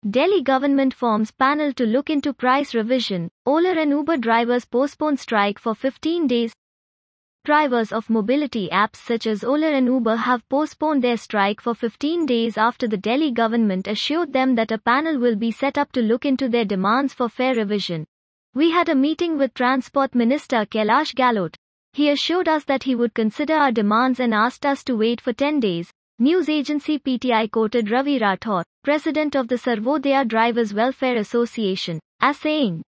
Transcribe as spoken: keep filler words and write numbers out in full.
Delhi government forms panel to look into price revision. Ola and Uber drivers postpone strike for fifteen days. Drivers of mobility apps such as Ola and Uber have postponed their strike for fifteen days after the Delhi government assured them that a panel will be set up to look into their demands for fare revision. We had a meeting with Transport Minister Kailash Galot. He assured us that he would consider our demands and asked us to wait for ten days. News agency P T I quoted Ravi Rathore, president of the Sarvodaya Drivers Welfare Association, as saying,